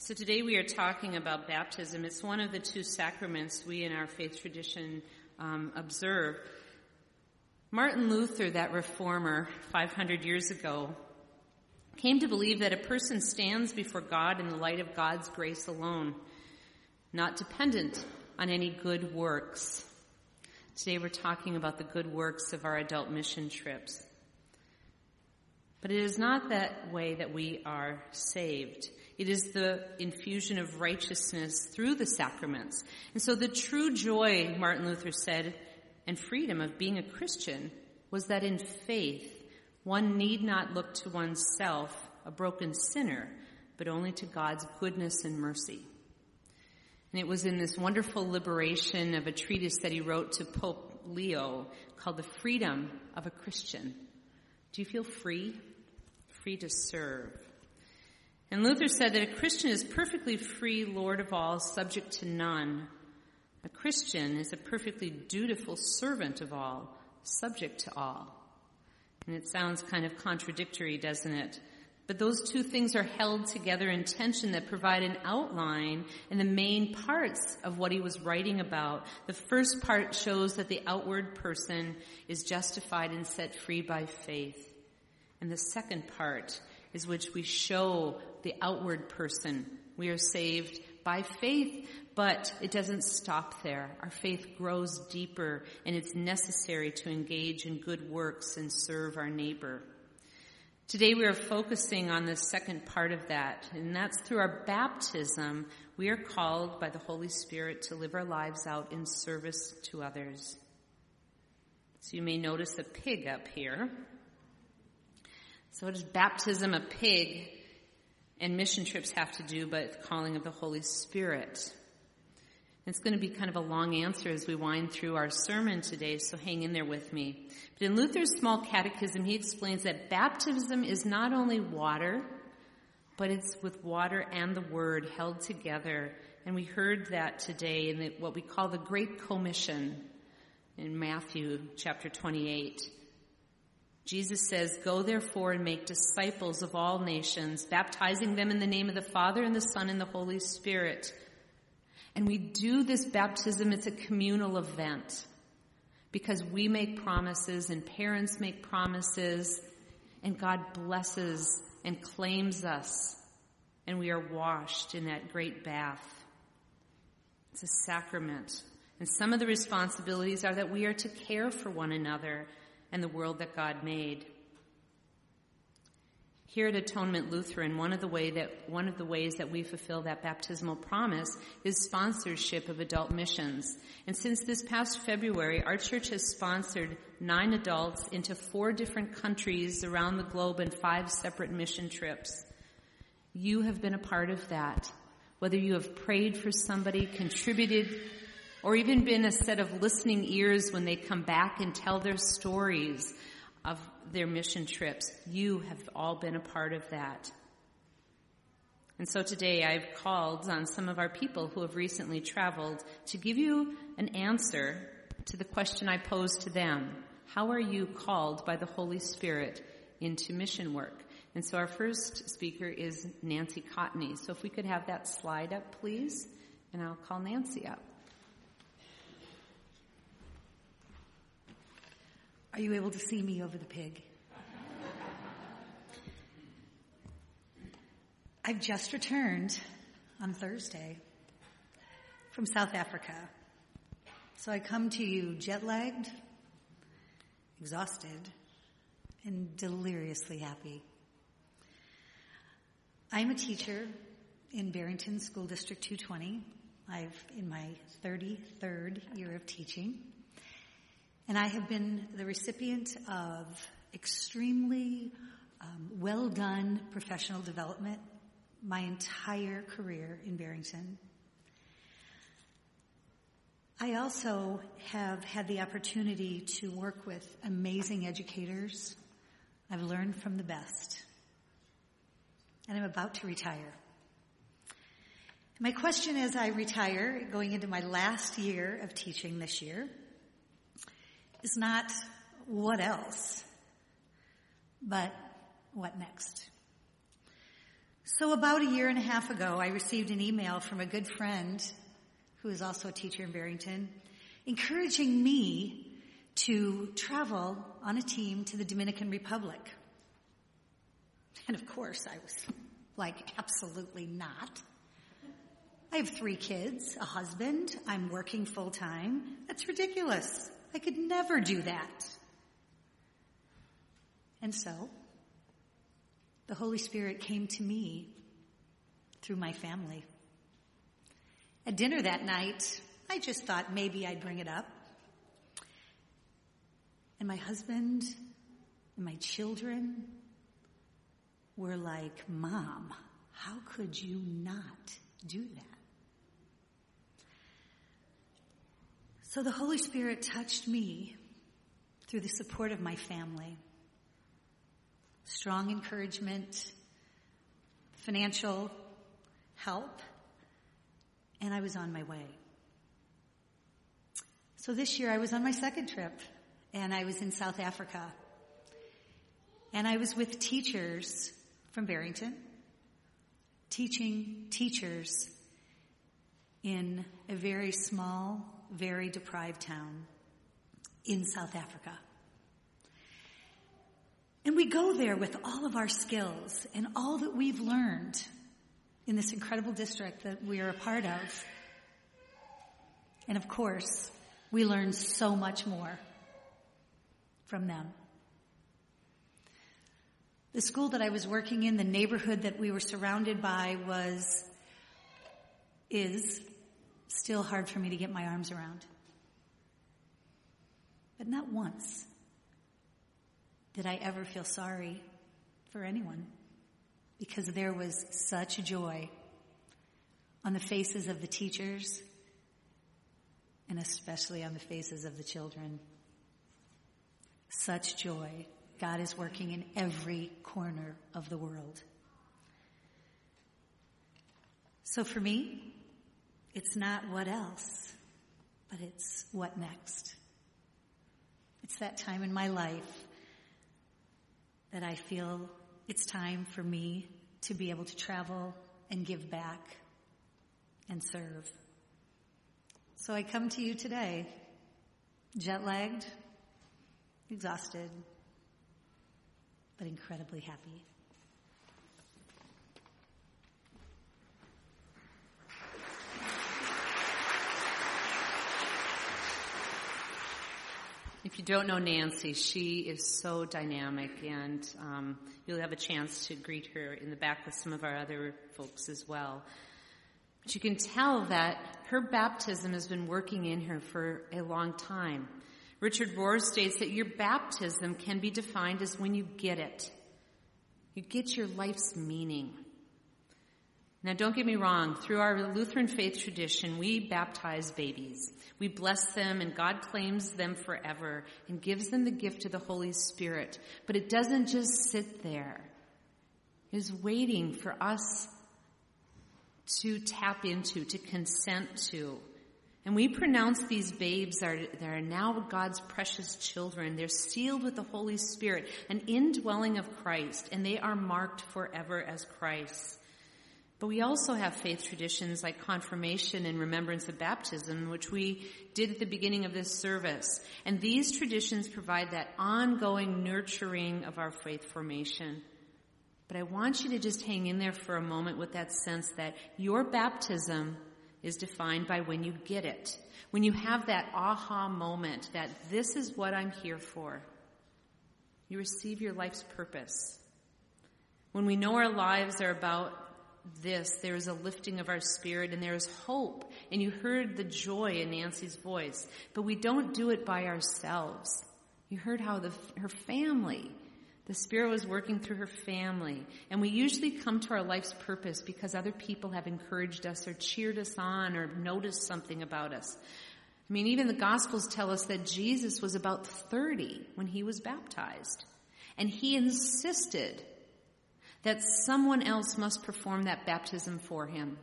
So today we are talking about baptism. It's one of the two sacraments we in our faith tradition observe. Martin Luther, that reformer 500 years ago, came to believe that a person stands before God in the light of God's grace alone, not dependent on any good works. Today we're talking about the good works of our adult mission trips. But it is not that way that we are saved. It is the infusion of righteousness through the sacraments. And so the true joy, Martin Luther said, and freedom of being a Christian was that in faith, one need not look to oneself, a broken sinner, but only to God's goodness and mercy. And it was in this wonderful liberation of a treatise that he wrote to Pope Leo called The Freedom of a Christian. Do you feel free? Free to serve. And Luther said that a Christian is perfectly free, Lord of all, subject to none. A Christian is a perfectly dutiful servant of all, subject to all. And it sounds kind of contradictory, doesn't it? But those two things are held together in tension that provide an outline and the main parts of what he was writing about. The first part shows that the outward person is justified and set free by faith. And the second part is which we show the outward person. We are saved by faith, but it doesn't stop there. Our faith grows deeper, and it's necessary to engage in good works and serve our neighbor. Today we are focusing on the second part of that, and that's through our baptism. We are called by the Holy Spirit to live our lives out in service to others. So you may notice a pig up here. So what does baptism, a pig, and mission trips have to do but the calling of the Holy Spirit? It's going to be kind of a long answer as we wind through our sermon today, so hang in there with me. But in Luther's Small Catechism, he explains that baptism is not only water, but it's with water and the Word held together. And we heard that today in what we call the Great Commission in Matthew chapter 28. Jesus says, "Go therefore and make disciples of all nations, baptizing them in the name of the Father and the Son and the Holy Spirit." And we do this baptism, it's a communal event, because we make promises and parents make promises, and God blesses and claims us, and we are washed in that great bath. It's a sacrament. And some of the responsibilities are that we are to care for one another and the world that God made. Here at Atonement Lutheran, one of the ways that we fulfill that baptismal promise is sponsorship of adult missions. And since this past February, our church has sponsored 9 adults into 4 different countries around the globe and 5 separate mission trips. You have been a part of that. Whether you have prayed for somebody, contributed, or even been a set of listening ears when they come back and tell their stories of their mission trips, you have all been a part of that. And so today I've called on some of our people who have recently traveled to give you an answer to the question I posed to them. How are you called by the Holy Spirit into mission work? And so our first speaker is Nancy Cotney. So if we could have that slide up, please, and I'll call Nancy up. Are you able to see me over the pig? I've just returned on Thursday from South Africa. So I come to you jet-lagged, exhausted, and deliriously happy. I'm a teacher in Barrington School District 220. I'm in my 33rd year of teaching. And I have been the recipient of extremely well-done professional development my entire career in Barrington. I also have had the opportunity to work with amazing educators. I've learned from the best. And I'm about to retire. My question as I retire, going into my last year of teaching this year, is not what else, but what next? So about a year and a half ago, I received an email from a good friend who is also a teacher in Barrington, encouraging me to travel on a team to the Dominican Republic. And of course, I was like, absolutely not. I have 3 kids, a husband, I'm working full time. That's ridiculous. I could never do that. And so, the Holy Spirit came to me through my family. At dinner that night, I just thought maybe I'd bring it up. And my husband and my children were like, Mom, how could you not do that? So the Holy Spirit touched me through the support of my family. Strong encouragement, financial help, and I was on my way. So this year I was on my second trip, and I was in South Africa. And I was with teachers from Barrington, teaching teachers in a very small, very deprived town in South Africa. And we go there with all of our skills and all that we've learned in this incredible district that we are a part of. And of course, we learn so much more from them. The school that I was working in, the neighborhood that we were surrounded by is still hard for me to get my arms around. But not once did I ever feel sorry for anyone, because there was such joy on the faces of the teachers and especially on the faces of the children. Such joy. God is working in every corner of the world. So for me, it's not what else, but it's what next. It's that time in my life that I feel it's time for me to be able to travel and give back and serve. So I come to you today, jet-lagged, exhausted, but incredibly happy. If you don't know Nancy, she is so dynamic, and you'll have a chance to greet her in the back with some of our other folks as well. But you can tell that her baptism has been working in her for a long time. Richard Rohr states that your baptism can be defined as when you get it. You get your life's meaning. Now, don't get me wrong. Through our Lutheran faith tradition, we baptize babies. We bless them, and God claims them forever and gives them the gift of the Holy Spirit. But it doesn't just sit there. It is waiting for us to tap into, to consent to. And we pronounce these babes that are now God's precious children. They're sealed with the Holy Spirit, an indwelling of Christ, and they are marked forever as Christ. But we also have faith traditions like confirmation and remembrance of baptism, which we did at the beginning of this service. And these traditions provide that ongoing nurturing of our faith formation. But I want you to just hang in there for a moment with that sense that your baptism is defined by when you get it. When you have that aha moment that this is what I'm here for. You receive your life's purpose. When we know our lives are about this, there is a lifting of our spirit and there is hope. And you heard the joy in Nancy's voice. But we don't do it by ourselves. You heard how her family, the Spirit was working through her family. And we usually come to our life's purpose because other people have encouraged us or cheered us on or noticed something about us. I mean, even the Gospels tell us that Jesus was about 30 when he was baptized. And he insisted that someone else must perform that baptism for him.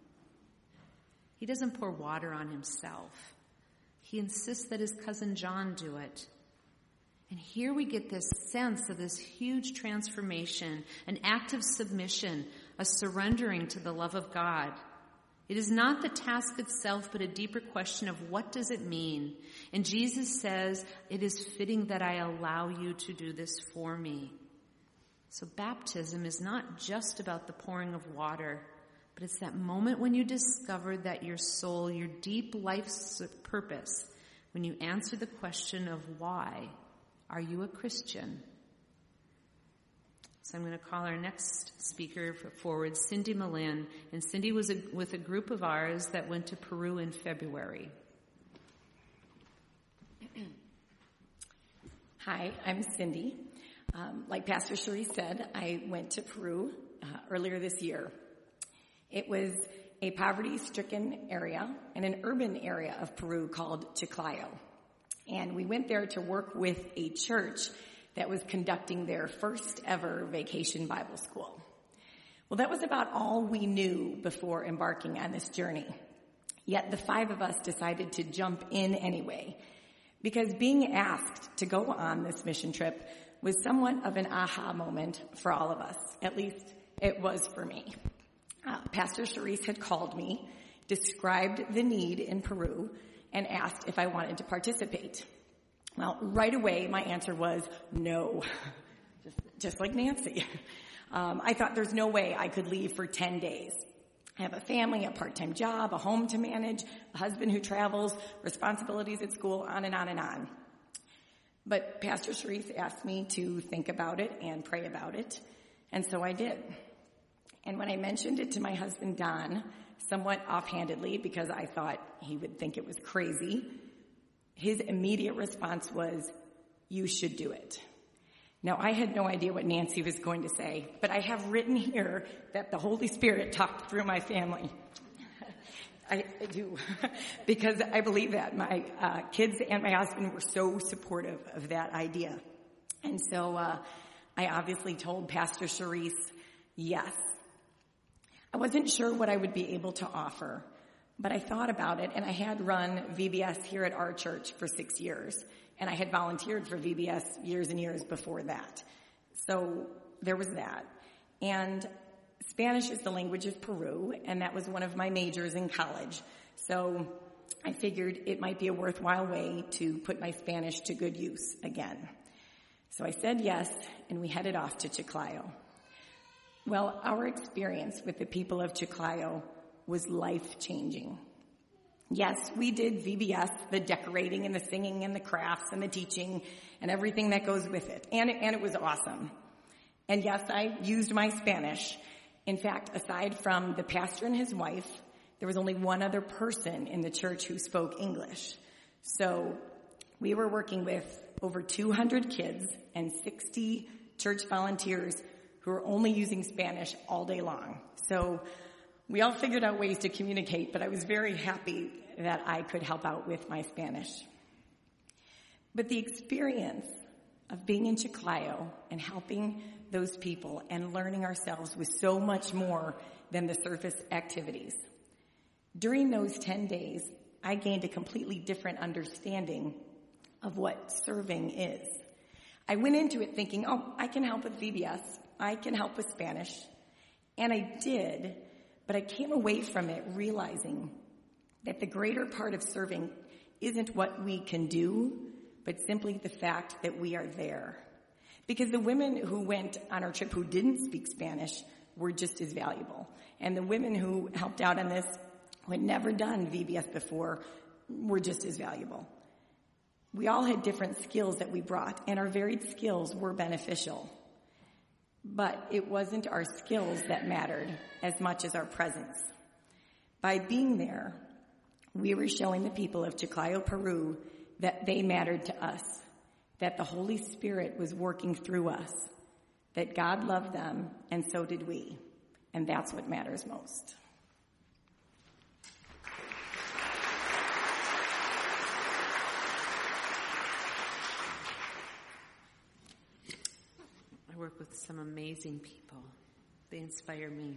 He doesn't pour water on himself. He insists that his cousin John do it. And here we get this sense of this huge transformation, an act of submission, a surrendering to the love of God. It is not the task itself, but a deeper question of what does it mean? And Jesus says, it is fitting that I allow you to do this for me. So baptism is not just about the pouring of water, but it's that moment when you discover that your soul, your deep life's purpose, when you answer the question of why, are you a Christian? So I'm going to call our next speaker forward, Cindy Malin. And Cindy was with a group of ours that went to Peru in February. Hi, I'm Cindy. Like Pastor Cherie said, I went to Peru earlier this year. It was a poverty-stricken area and an urban area of Peru called Chiclayo. And we went there to work with a church that was conducting their first ever vacation Bible school. Well, that was about all we knew before embarking on this journey. Yet the 5 of us decided to jump in anyway, because being asked to go on this mission trip was somewhat of an aha moment for all of us. At least it was for me. Pastor Charisse had called me, described the need in Peru, and asked if I wanted to participate. Well, right away, my answer was no, just like Nancy. I thought there's no way I could leave for 10 days. I have a family, a part-time job, a home to manage, a husband who travels, responsibilities at school, on and on and on. But Pastor Charisse asked me to think about it and pray about it, and so I did. And when I mentioned it to my husband, Don, somewhat offhandedly, because I thought he would think it was crazy, his immediate response was, you should do it. Now, I had no idea what Nancy was going to say, but I have written here that the Holy Spirit talked through my family. I do, because I believe that. My kids and my husband were so supportive of that idea. And so I obviously told Pastor Charisse, yes. I wasn't sure what I would be able to offer, but I thought about it, and I had run VBS here at our church for 6 years, and I had volunteered for VBS years and years before that. So there was that. And Spanish is the language of Peru, and that was one of my majors in college. So I figured it might be a worthwhile way to put my Spanish to good use again. So I said yes, and we headed off to Chiclayo. Well, our experience with the people of Chiclayo was life-changing. Yes, we did VBS, the decorating and the singing and the crafts and the teaching and everything that goes with it. And it was awesome. And yes, I used my Spanish. In fact, aside from the pastor and his wife, there was only one other person in the church who spoke English. So we were working with over 200 kids and 60 church volunteers who were only using Spanish all day long. So we all figured out ways to communicate, but I was very happy that I could help out with my Spanish. But the experience of being in Chiclayo and helping those people and learning ourselves was so much more than the surface activities. During those 10 days, I gained a completely different understanding of what serving is. I went into it thinking, I can help with VBS. I can help with Spanish. And I did, but I came away from it realizing that the greater part of serving isn't what we can do, but simply the fact that we are there. Because the women who went on our trip who didn't speak Spanish were just as valuable. And the women who helped out on this, who had never done VBS before, were just as valuable. We all had different skills that we brought, and our varied skills were beneficial. But it wasn't our skills that mattered as much as our presence. By being there, we were showing the people of Chiclayo, Peru, that they mattered to us, that the Holy Spirit was working through us, that God loved them, and so did we. And that's what matters most. I work with some amazing people. They inspire me.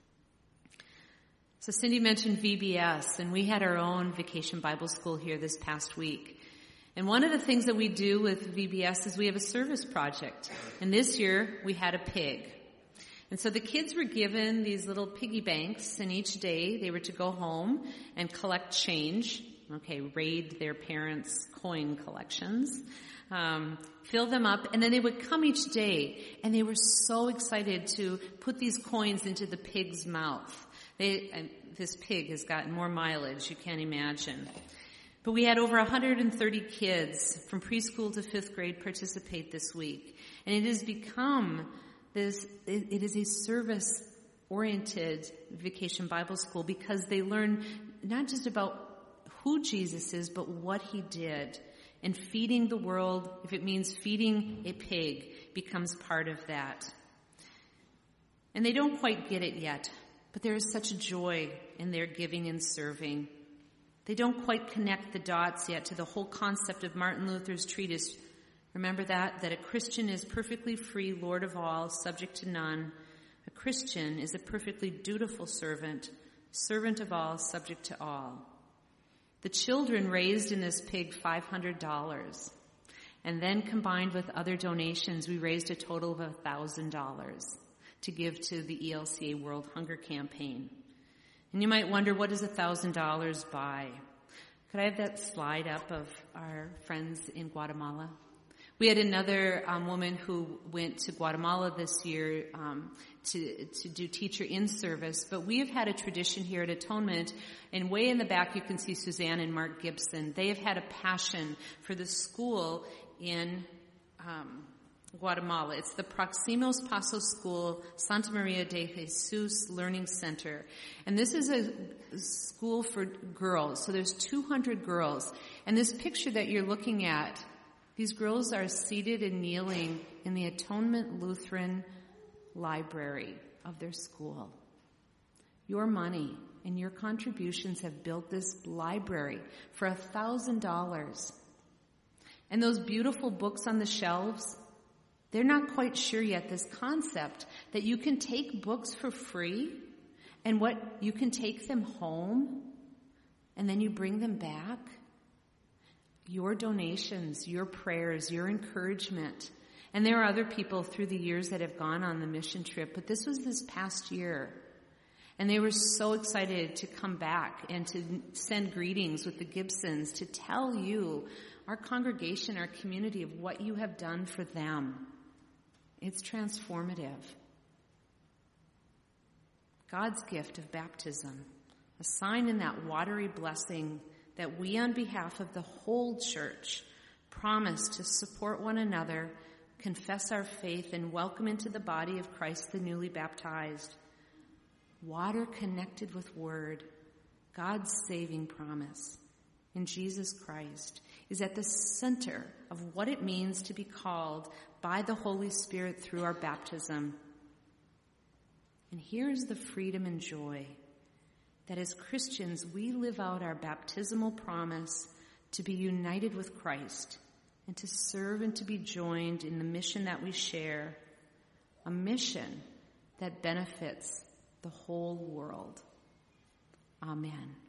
So Cindy mentioned VBS, and we had our own Vacation Bible School here this past week. And one of the things that we do with VBS is we have a service project. And this year, we had a pig. And so the kids were given these little piggy banks, and each day they were to go home and collect change, raid their parents' coin collections, fill them up, and then they would come each day, and they were so excited to put these coins into the pig's mouth. This pig has gotten more mileage, you can't imagine. But we had over 130 kids from preschool to 5th grade participate this week. And it has become it is a service-oriented Vacation Bible School because they learn not just about who Jesus is, but what he did. And feeding the world, if it means feeding a pig, becomes part of that. And they don't quite get it yet, but there is such joy in their giving and serving. They don't quite connect the dots yet to the whole concept of Martin Luther's treatise. Remember that a Christian is perfectly free, Lord of all, subject to none. A Christian is a perfectly dutiful servant, servant of all, subject to all. The children raised in this pig $500, and then combined with other donations, we raised a total of $1,000 to give to the ELCA World Hunger Campaign. And you might wonder, what does $1,000 buy? Could I have that slide up of our friends in Guatemala? We had another woman who went to Guatemala this year to do teacher in service, but we have had a tradition here at Atonement, and way in the back you can see Suzanne and Mark Gibson. They have had a passion for the school in Guatemala. It's the Proximos Pasos School, Santa Maria de Jesus Learning Center. And this is a school for girls. So there's 200 girls. And this picture that you're looking at, these girls are seated and kneeling in the Atonement Lutheran Library of their school. Your money and your contributions have built this library for $1,000. And those beautiful books on the shelves, they're not quite sure yet, this concept that you can take books for free and you can take them home and then you bring them back. Your donations, your prayers, your encouragement. And there are other people through the years that have gone on the mission trip, but this was this past year. And they were so excited to come back and to send greetings with the Gibsons to tell you, our congregation, our community, of what you have done for them. It's transformative. God's gift of baptism, a sign in that watery blessing that we, on behalf of the whole church, promise to support one another, confess our faith, and welcome into the body of Christ the newly baptized. Water connected with word, God's saving promise in Jesus Christ, is at the center of what it means to be called by the Holy Spirit through our baptism. And here's the freedom and joy that as Christians, we live out our baptismal promise to be united with Christ and to serve and to be joined in the mission that we share, a mission that benefits the whole world. Amen.